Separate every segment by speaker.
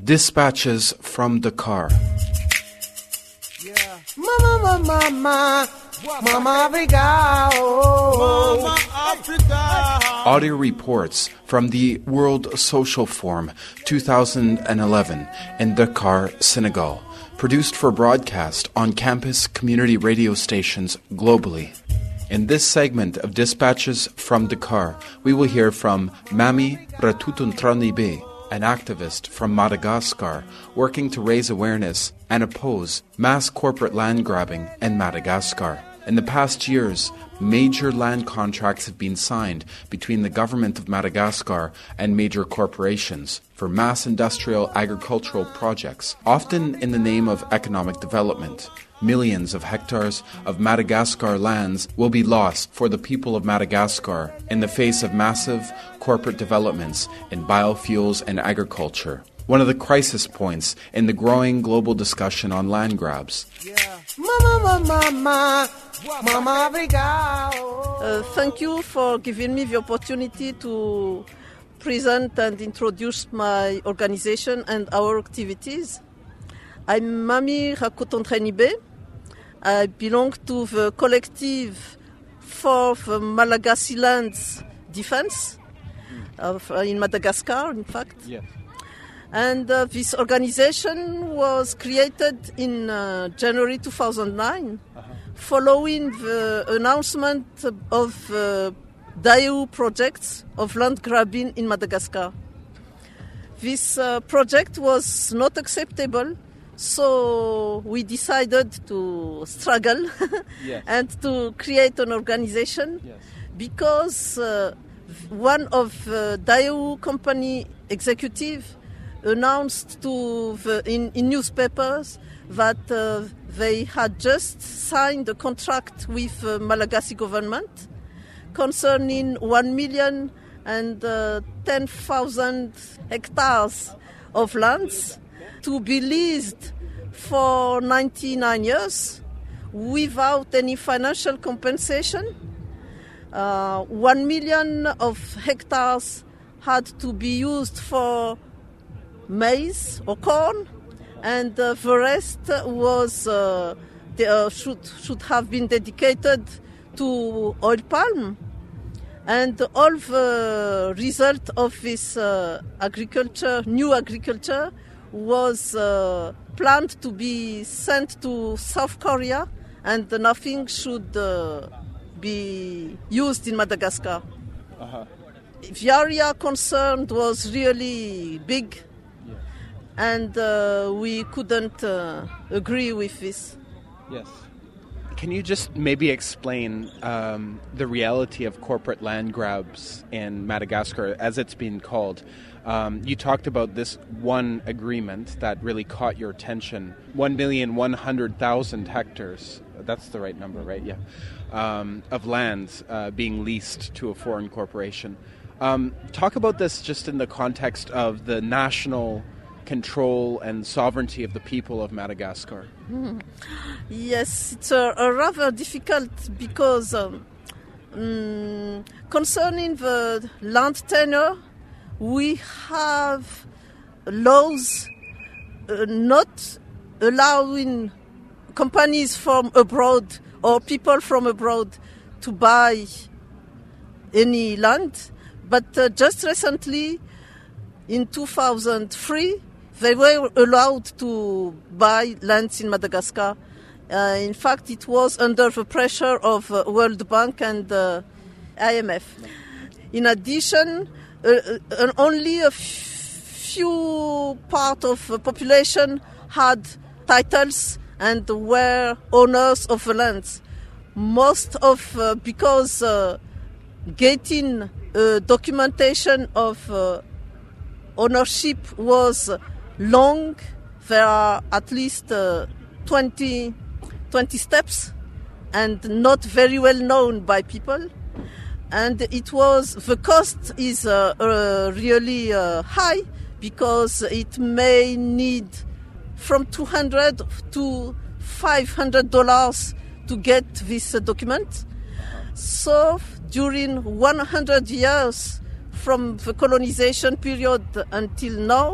Speaker 1: Dispatches from Dakar.
Speaker 2: Yeah. Mama Africa. Oh. Mama Africa.
Speaker 1: Audio reports from the World Social Forum 2011 in Dakar, Senegal. Produced for broadcast on campus community radio stations globally. In this segment of Dispatches from Dakar, we will hear from Mami Ratoutountranibe, an activist from Madagascar working to raise awareness and oppose mass corporate land grabbing in Madagascar. In the past years, major land contracts have been signed between the government of Madagascar and major corporations for mass industrial agricultural projects, often in the name of economic development. Millions of hectares of Madagascar lands will be lost for the people of Madagascar in the face of massive corporate developments in biofuels and agriculture. One of the crisis points in the growing global discussion on land grabs.
Speaker 2: Yeah. Mama Africa.
Speaker 3: Thank you for giving me the opportunity to present and introduce my organization and our activities. I'm Mami Ratoutountranibe. I belong to the collective for the Malagasy Lands Defense in Madagascar, in fact.
Speaker 1: Yes.
Speaker 3: And this organization was created in January 2009, following the announcement of Daewoo projects of land grabbing in Madagascar. This project was not acceptable, so we decided to struggle
Speaker 1: Yes.
Speaker 3: and to create an organization.
Speaker 1: Yes.
Speaker 3: Because one of Daewoo company executive announced in newspapers that they had just signed a contract with Malagasy government concerning 1,010,000 hectares of lands to be leased for 99 years without any financial compensation. 1 million of hectares had to be used for maize or corn, and the rest was should have been dedicated to oil palm. And all the result of this new agriculture, was planned to be sent to South Korea, and nothing should be used in Madagascar. The area concerned was really big, and we couldn't agree with this.
Speaker 4: Yes. Can you just maybe explain the reality of corporate land grabs in Madagascar, as it's been called? You talked about this one agreement that really caught your attention, 1,100,000 hectares. That's the right number, right? Yeah. Of lands being leased to a foreign corporation. Talk about this just in the context of the national control and sovereignty of the people of Madagascar.
Speaker 3: Yes, it's a rather difficult because concerning the land tenure, we have laws not allowing companies from abroad or people from abroad to buy any land. But just recently, in 2003, they were allowed to buy lands in Madagascar. In fact, it was under the pressure of World Bank and IMF. In addition, only a few part of the population had titles and were owners of the lands. Most of, because getting documentation of ownership was long, there are at least 20 steps and not very well known by people. And the cost is really high, because it may need from $200 to $500 to get this document. So during 100 years from the colonization period until now,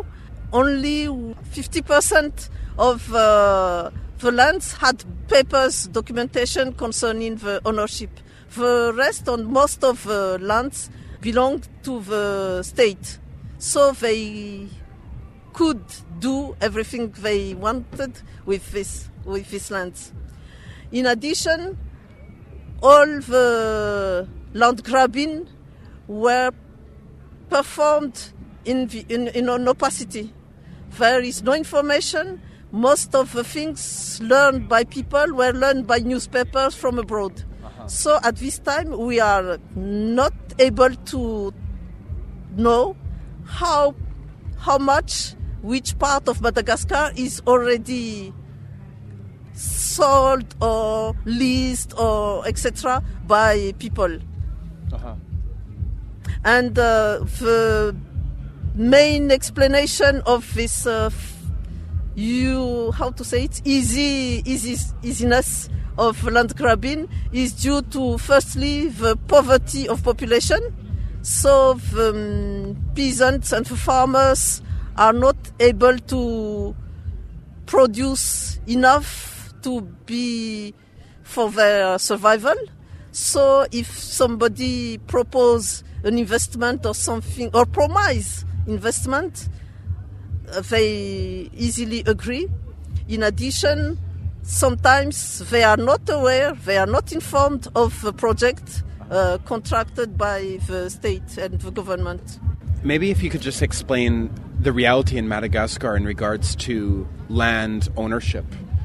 Speaker 3: only 50% of the lands had papers, documentation concerning the ownership. The rest, on most of the lands, belonged to the state. So they could do everything they wanted with these lands. In addition, all the land grabbing were performed in an opacity. There is no information. Most of the things learned by people were learned by newspapers from abroad. So at this time, we are not able to know how much, which part of Madagascar is already sold or leased or etc. by people. And the main explanation of this, easiness of land grabbing is due to, firstly, the poverty of population. So the peasants and the farmers are not able to produce enough to be for their survival. So if somebody propose an investment or something, or promise investment, they easily agree. In addition, sometimes they are not aware, they are not informed of the project contracted by the state and the government.
Speaker 4: Maybe if you could just explain the reality in Madagascar in regards to land ownership.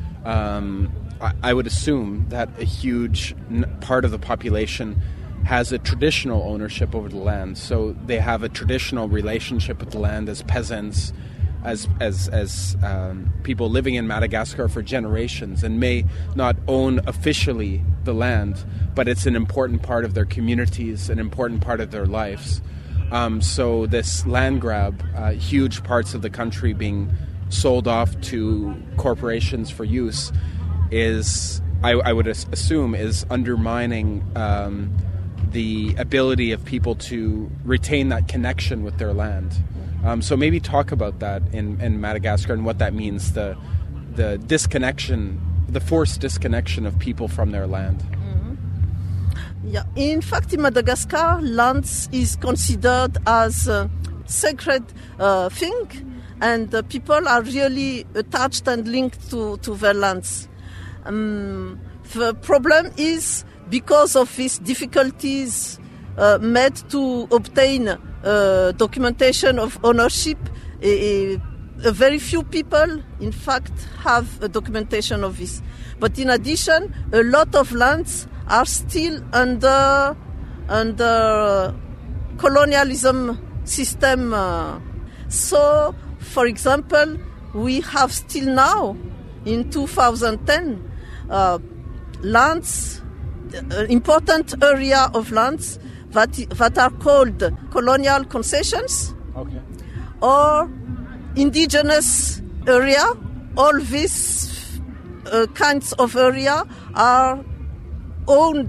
Speaker 4: I would assume that a huge part of the population has a traditional ownership over the land. So they have a traditional relationship with the land as peasants, as people living in Madagascar for generations, and may not own officially the land, but it's an important part of their communities, an important part of their lives. So this land grab, huge parts of the country being sold off to corporations for use, is, I would assume, is undermining the ability of people to retain that connection with their land. So maybe talk about that in Madagascar and what that means, the disconnection, the forced disconnection of people from their land.
Speaker 3: Yeah, in fact, in Madagascar, lands is considered as a sacred thing, and people are really attached and linked to their lands. The problem is, because of these difficulties made to obtain documentation of ownership, a very few people, in fact, have a documentation of this. But in addition, a lot of lands are still under colonialism system. So, for example, we have still now, in 2010, lands, important area of lands that are called colonial concessions, or indigenous area. All these kinds of area are owned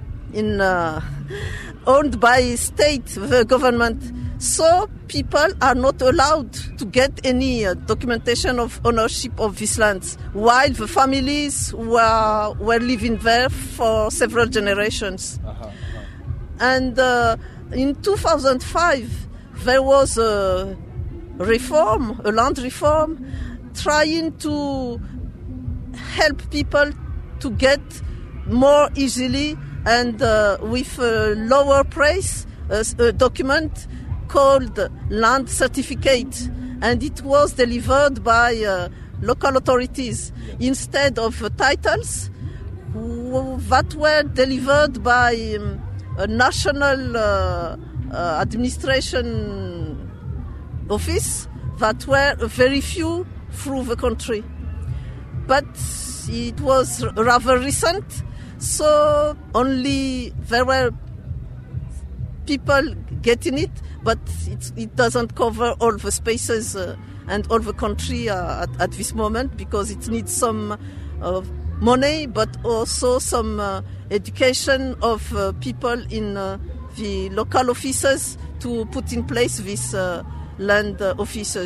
Speaker 3: by state, the government. So people are not allowed to get any documentation of ownership of these lands, while the families were living there for several generations. And in 2005, there was a land reform, trying to help people to get more easily and with a lower price a document called land certificate, and it was delivered by local authorities instead of titles that were delivered by a national administration office that were very few through the country. But it was rather recent, so only there were people getting it, but it doesn't cover all the spaces and all the country at this moment, because it needs some money, but also some education of people in the local offices to put in place these land offices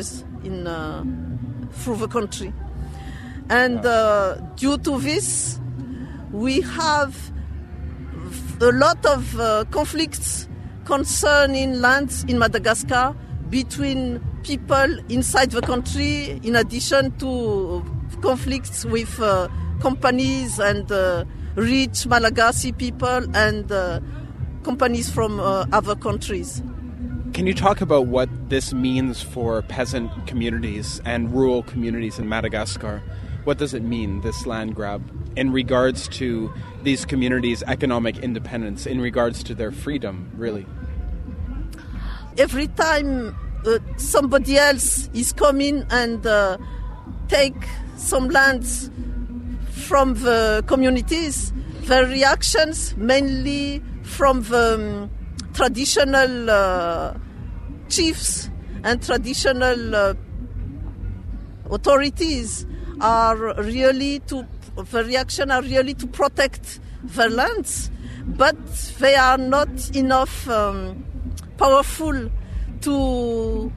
Speaker 3: through the country. And due to this, we have a lot of conflicts concerning lands in Madagascar between people inside the country, in addition to conflicts with companies and rich Malagasy people and companies from other countries.
Speaker 4: Can you talk about what this means for peasant communities and rural communities in Madagascar? What does it mean, this land grab, in regards to these communities' economic independence, in regards to their freedom, really?
Speaker 3: Every time somebody else is coming and take some lands from the communities, the reactions, mainly from the traditional chiefs and traditional authorities, are really to protect their lands, but they are not enough powerful to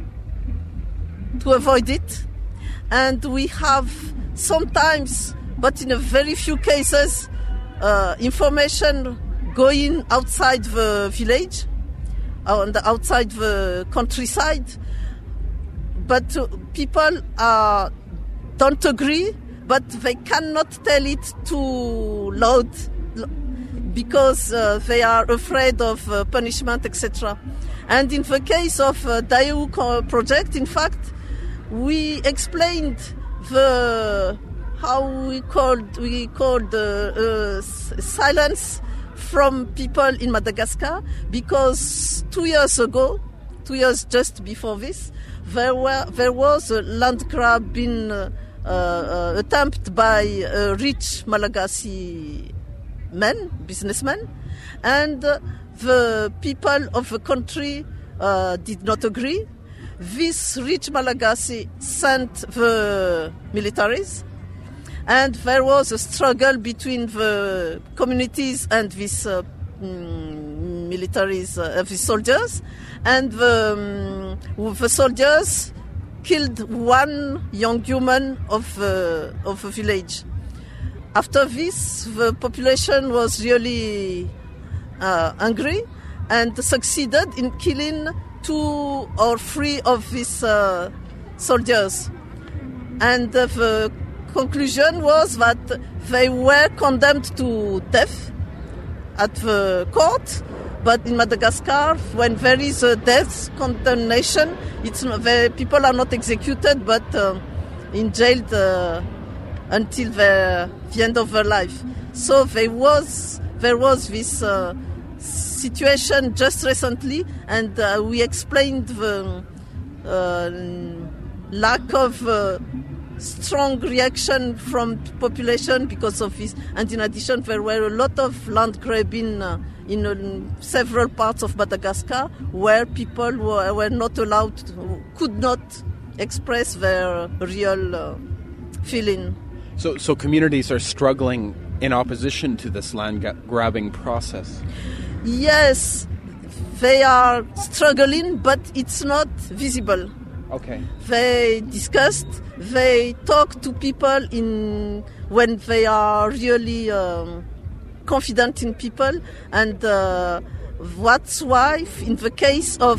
Speaker 3: avoid it. And we have sometimes, but in a very few cases, information going outside the village, outside the countryside, but people don't agree, but they cannot tell it too loud because they are afraid of punishment, etc. And in the case of Daewoo project, in fact, we explained how we called silence from people in Madagascar, because 2 years ago, 2 years just before this, there was a land grab being attempt by rich Malagasy businessmen, and the people of the country did not agree. This rich Malagasy sent the militaries, and there was a struggle between the communities and these these soldiers, and the soldiers killed one young woman of the village. After this, the population was really angry and succeeded in killing 2 or 3 of these soldiers. And the conclusion was that they were condemned to death at the court. But in Madagascar, when there is a death condemnation, people are not executed, but in jail until the end of their life. So there was this situation just recently, and we explained the lack of strong reaction from population because of this. And in addition, there were a lot of land grabbing in several parts of Madagascar where people were not allowed, could not express their real feeling.
Speaker 4: So communities are struggling in opposition to this land grabbing process?
Speaker 3: Yes, they are struggling, but it's not visible.
Speaker 4: Okay.
Speaker 3: They discussed, they talk to people when they are really confident in people, and that's why in the case of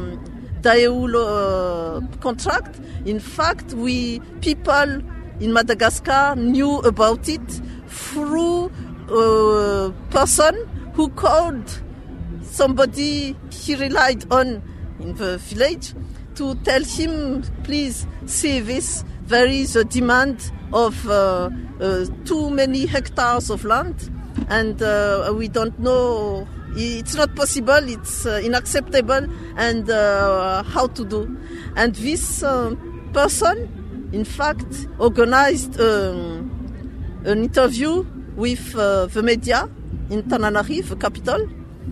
Speaker 3: Daewoo contract, in fact, people in Madagascar knew about it through a person who called somebody he relied on in the village to tell him, please see this, there is a demand of too many hectares of land, and we don't know, it's not possible, it's unacceptable, and how to do. And this person, in fact, organized an interview with the media in Tananarive, the capital.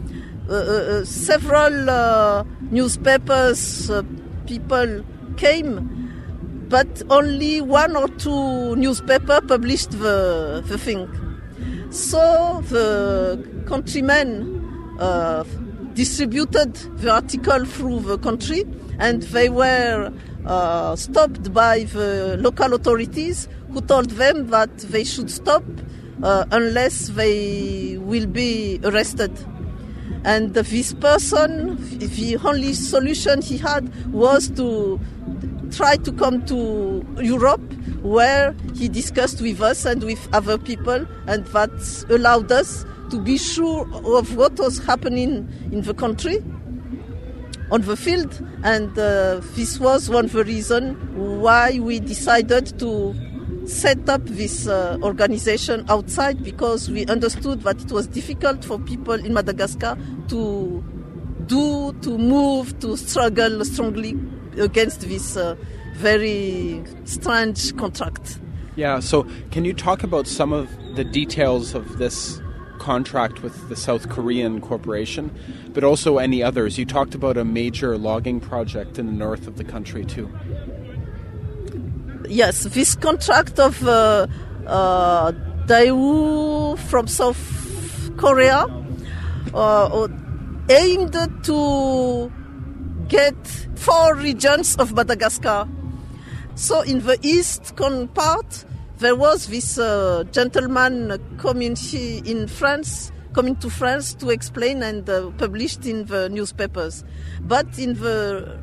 Speaker 3: Several newspapers, people came, but only 1 or 2 newspapers published the thing. So the countrymen distributed the article through the country, and they were stopped by the local authorities, who told them that they should stop unless they will be arrested. And this person, the only solution he had was to try to come to Europe, where he discussed with us and with other people, and that allowed us to be sure of what was happening in the country, on the field. And this was one of the reasons why we decided to set up this organization outside, because we understood that it was difficult for people in Madagascar to move, to struggle strongly against this very strange contract.
Speaker 4: Yeah, so can you talk about some of the details of this contract with the South Korean corporation, but also any others? You talked about a major logging project in the north of the country too.
Speaker 3: Yes, this contract of Daewoo from South Korea aimed to get 4 regions of Madagascar. So in the east part, there was this gentleman coming to France to explain and published in the newspapers. But in the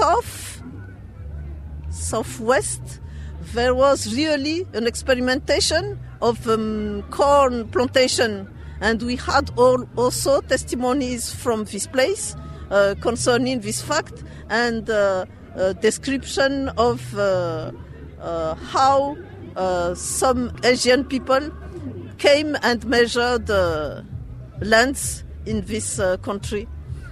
Speaker 3: southwest, there was really an experimentation of corn plantation. And we had also testimonies from this place concerning this fact, and a description of how some Asian people came and measured lands in this country.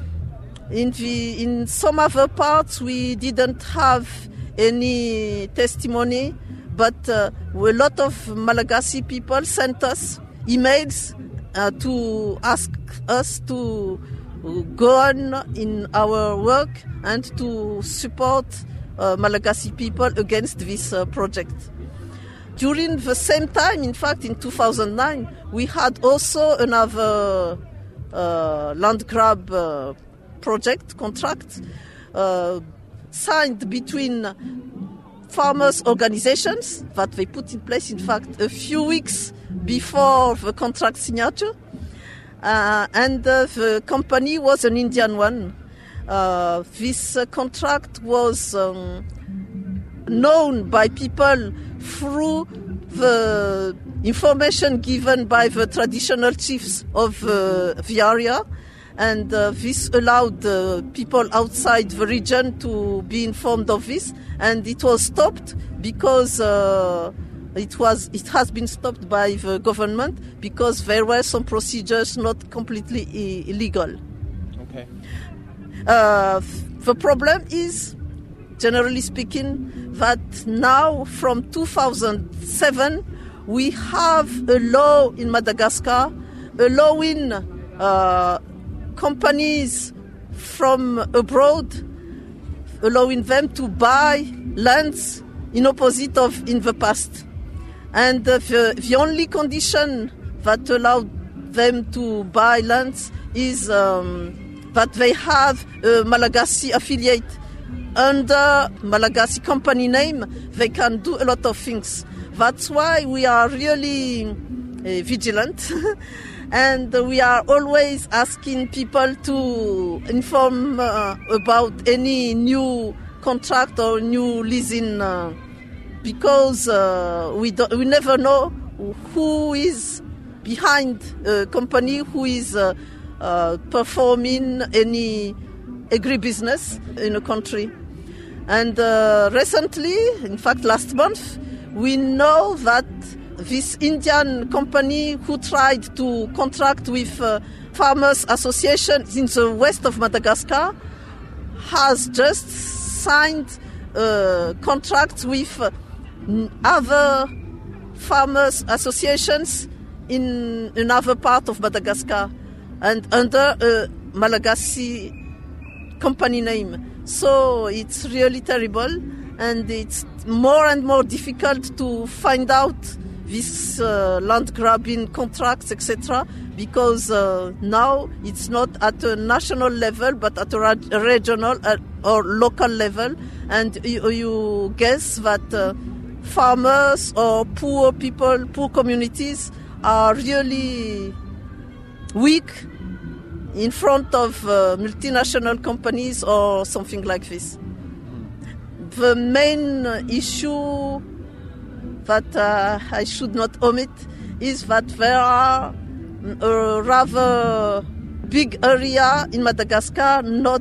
Speaker 3: In some other parts, we didn't have any testimony, but a lot of Malagasy people sent us emails to ask us to go on in our work and to support Malagasy people against this project. During the same time, in fact, in 2009, we had also another land grab contract signed between farmers' organizations that they put in place, in fact, a few weeks before the contract signature. And the company was an Indian one. This contract was known by people through the information given by the traditional chiefs of the area, and this allowed people outside the region to be informed of this, and it was stopped because it has been stopped by the government because there were some procedures not completely illegal.
Speaker 4: Okay.
Speaker 3: The problem is, generally speaking, that now from 2007 we have a law in Madagascar allowing companies from abroad, allowing them to buy lands in opposite of in the past. And the only condition that allowed them to buy lands is that they have a Malagasy affiliate. Under Malagasy company name, they can do a lot of things. That's why we are really vigilant. And we are always asking people to inform about any new contract or new leasing, because we never know who is behind a company who is performing any agribusiness in a country. And recently, in fact last month, we know that this Indian company who tried to contract with farmers' associations in the west of Madagascar has just signed contracts with other farmers' associations in another part of Madagascar and under a Malagasy company name. So it's really terrible, and it's more and more difficult to find out this land grabbing contracts, etc., because now it's not at a national level but at a regional or local level, and you guess that farmers or poor people, poor communities are really weak in front of multinational companies or something like this. The main issue that I should not omit is that there are a rather big area in Madagascar not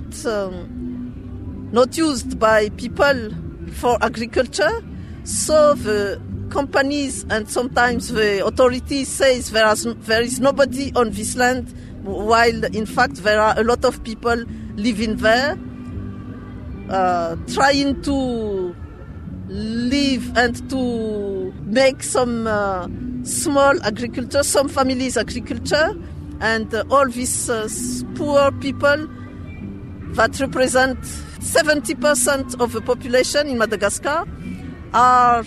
Speaker 3: used by people for agriculture. So the companies and sometimes the authorities say there is nobody on this land, while in fact there are a lot of people living there, trying to live and to make some small agriculture, some families agriculture, and all these poor people that represent 70% of the population in Madagascar are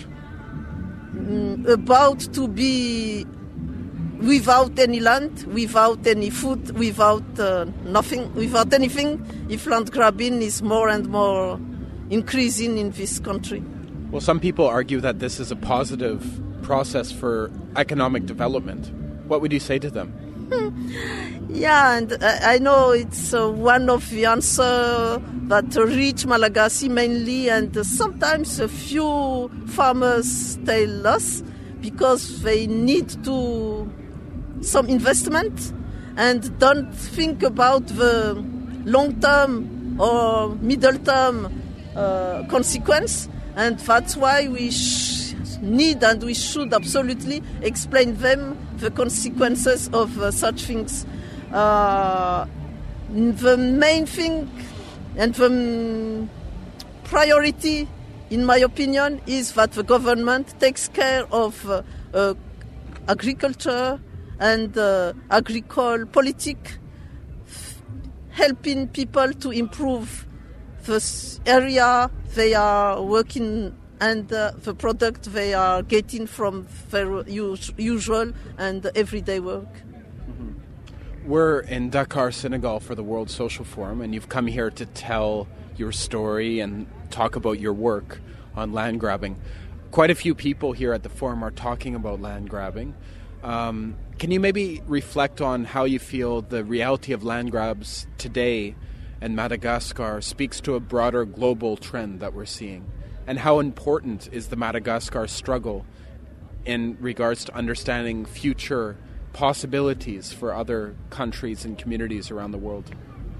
Speaker 3: about to be without any land, without any food, without nothing, without anything, if land grabbing is more and more increasing in this country.
Speaker 4: Well, some people argue that this is a positive process for economic development. What would you say to them?
Speaker 3: Yeah, and I know it's one of the answers that reach Malagasy mainly, and sometimes a few farmers tell us, because they need some investment and don't think about the long-term or middle-term consequence, and that's why we need and we should absolutely explain them the consequences of such things. The main thing and the priority, in my opinion, is that the government takes care of agriculture and agricole politic, helping people to improve the area they are working and the product they are getting from their usual and everyday work.
Speaker 4: We're in Dakar, Senegal for the World Social Forum, and you've come here to tell your story and talk about your work on land grabbing. Quite a few people here at the forum are talking about land grabbing. Can you maybe reflect on how you feel the reality of land grabs today in Madagascar speaks to a broader global trend that we're seeing? And how important is the Madagascar struggle in regards to understanding future possibilities for other countries and communities around the world?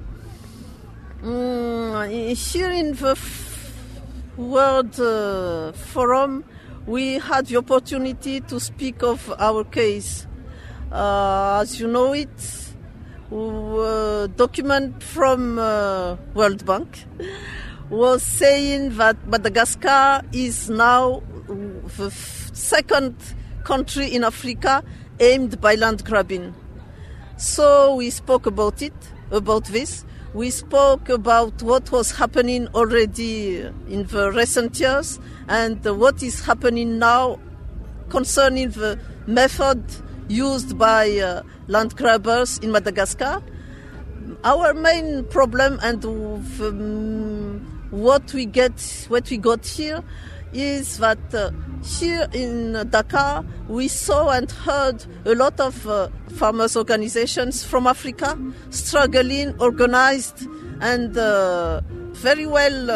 Speaker 3: Here in the World Forum, we had the opportunity to speak of our case. As you know it, document from World Bank was saying that Madagascar is now the second country in Africa aimed by land grabbing. So we spoke about this. We spoke about what was happening already in the recent years and what is happening now concerning the method used by land grabbers in Madagascar. Our main problem and what we got here is that here in Dakar we saw and heard a lot of farmers' organizations from Africa struggling, organized, and very well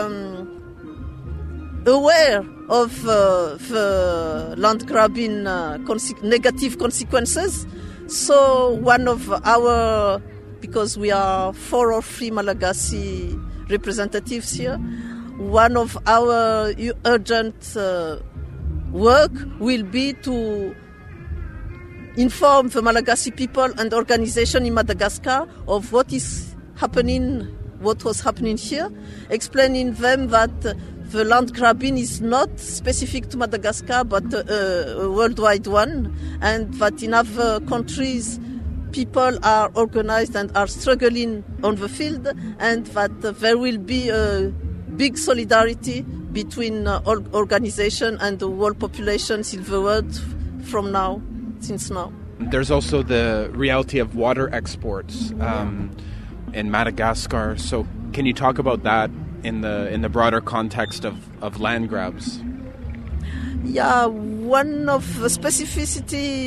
Speaker 3: aware of the land grabbing negative consequences. So one of our, because we are 4 or 3 Malagasy representatives here, one of our urgent work will be to inform the Malagasy people and organization in Madagascar of what is happening, what was happening here, explaining them that the land grabbing is not specific to Madagascar but a worldwide one, and that in other countries people are organized and are struggling on the field, and that there will be a big solidarity between organization and the world populations in the world from now, since now.
Speaker 4: There's also the reality of water exports in Madagascar. So can you talk about that in the broader context of land grabs?
Speaker 3: Yeah, one of the specific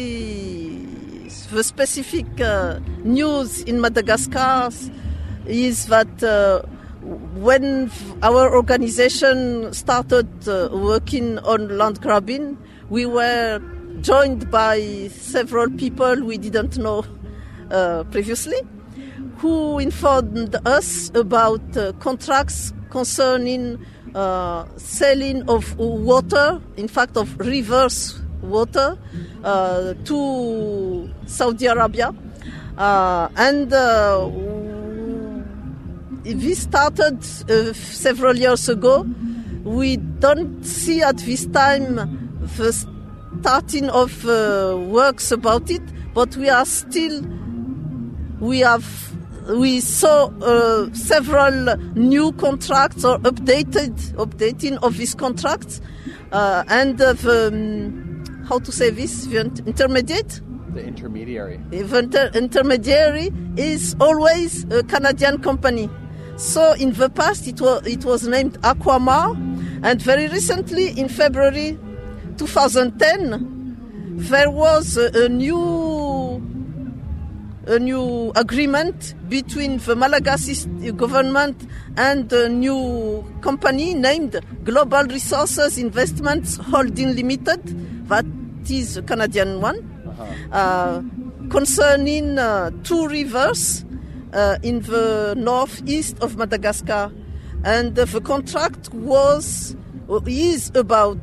Speaker 3: news in Madagascar is that when our organization started working on land grabbing, we were joined by several people we didn't know previously, who informed us about contracts concerning selling of water, in fact of reverse water, to Saudi Arabia. And this started several years ago. We don't see at this time the starting of works about it, but we saw several new contracts or updating of these contracts, and how to say this? The intermediate.
Speaker 4: The intermediary.
Speaker 3: The intermediary is always a Canadian company. So in the past it was named Aquamar, and very recently in February 2010 there was a new agreement between the Malagasy government and a new company named Global Resources Investments Holding Limited, that is a Canadian one, concerning two rivers in the northeast of Madagascar. And the contract is about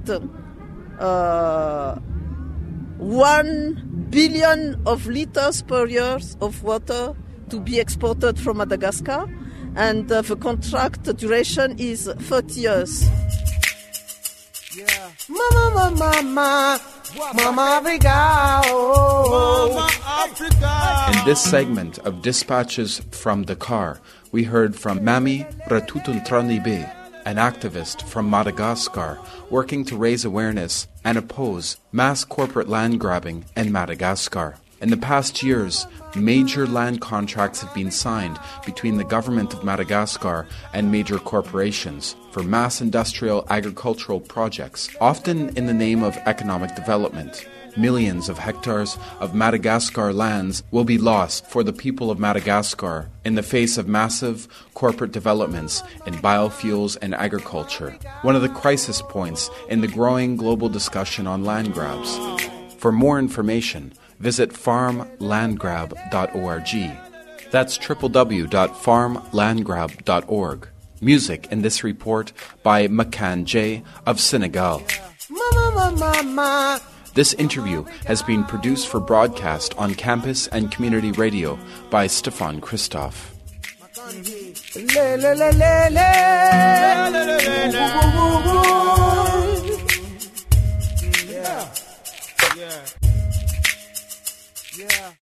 Speaker 3: 1 billion of liters per year of water to be exported from Madagascar, and the contract duration is 30 years.
Speaker 2: Yeah. Mama, mama, mama Africa, oh. Mama Africa.
Speaker 1: In this segment of Dispatches from Dakar, we heard from Mami Ratutuntranibe, an activist from Madagascar working to raise awareness and oppose mass corporate land grabbing in Madagascar. In the past years, major land contracts have been signed between the government of Madagascar and major corporations for mass industrial agricultural projects, often in the name of economic development. Millions of hectares of Madagascar lands will be lost for the people of Madagascar in the face of massive corporate developments in biofuels and agriculture, one of the crisis points in the growing global discussion on land grabs. For more information, visit farmlandgrab.org. That's www.farmlandgrab.org. Music in this report by Makan J of Senegal.
Speaker 2: Mama, mama.
Speaker 1: This interview has been produced for broadcast on campus and community radio by Stefan Christoph.
Speaker 2: Le, le, le, le, le. Yeah. Yeah. Yeah.